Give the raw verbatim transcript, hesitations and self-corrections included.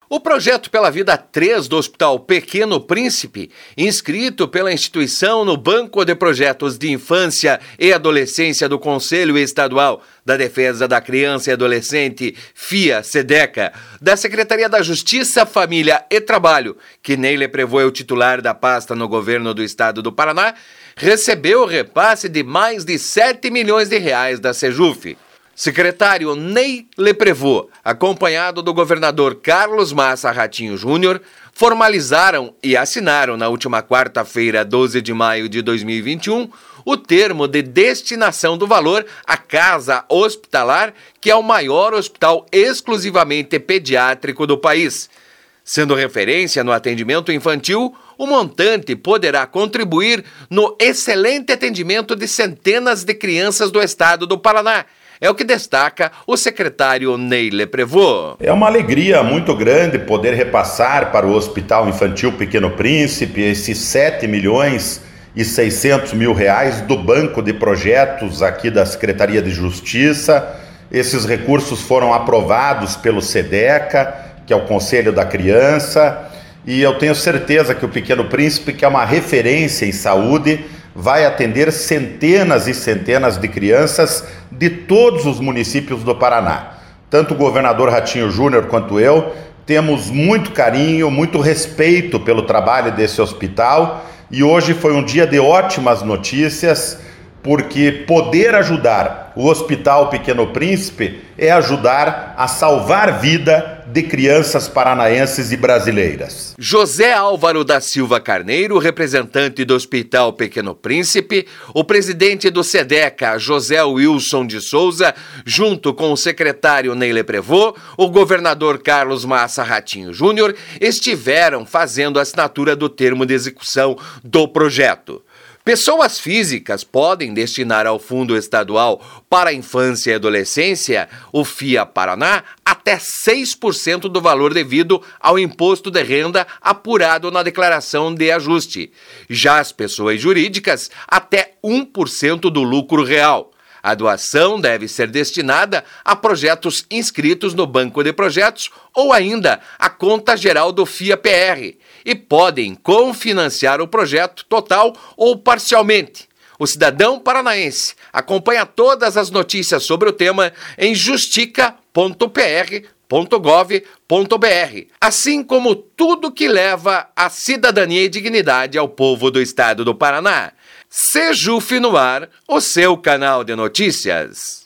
O projeto Pela Vida três do Hospital Pequeno Príncipe, inscrito pela instituição no Banco de Projetos de Infância e Adolescência do Conselho Estadual da Defesa da Criança e Adolescente, FIA-SEDECA, da Secretaria da Justiça, Família e Trabalho, que Ney Leprevaux é o titular da pasta no governo do estado do Paraná, recebeu o repasse de mais de sete milhões de reais da SEJUF. Secretário Ney Leprevaux, acompanhado do governador Carlos Massa Ratinho Júnior, formalizaram e assinaram na última quarta-feira, doze de maio de dois mil e vinte e um, o termo de destinação do valor à Casa Hospitalar, que é o maior hospital exclusivamente pediátrico do país. Sendo referência no atendimento infantil, o montante poderá contribuir no excelente atendimento de centenas de crianças do estado do Paraná. É o que destaca o secretário Ney Leprevaux. É uma alegria muito grande poder repassar para o Hospital Infantil Pequeno Príncipe esses sete milhões e seiscentos mil reais do Banco de Projetos aqui da Secretaria de Justiça. Esses recursos foram aprovados pelo SEDECA, que é o Conselho da Criança, e eu tenho certeza que o Pequeno Príncipe, que é uma referência em saúde, vai atender centenas e centenas de crianças de todos os municípios do Paraná. Tanto o governador Ratinho Júnior quanto eu temos muito carinho, muito respeito pelo trabalho desse hospital, e hoje foi um dia de ótimas notícias, porque poder ajudar o Hospital Pequeno Príncipe é ajudar a salvar vida de crianças paranaenses e brasileiras. José Álvaro da Silva Carneiro, representante do Hospital Pequeno Príncipe, o presidente do SEDECA, José Wilson de Souza, junto com o secretário Ney Leprevaux, o governador Carlos Massa Ratinho Júnior, estiveram fazendo a assinatura do termo de execução do projeto. Pessoas físicas podem destinar ao Fundo Estadual para a Infância e Adolescência, o FIA Paraná, até seis por cento do valor devido ao imposto de renda apurado na declaração de ajuste. Já as pessoas jurídicas, até um por cento do lucro real. A doação deve ser destinada a projetos inscritos no Banco de Projetos ou ainda à conta geral do FIA-P R e podem confinanciar o projeto total ou parcialmente. O cidadão paranaense acompanha todas as notícias sobre o tema em justica ponto p r ponto gov ponto b r, assim como tudo que leva a cidadania e dignidade ao povo do estado do Paraná. SEJUF no ar, o seu canal de notícias.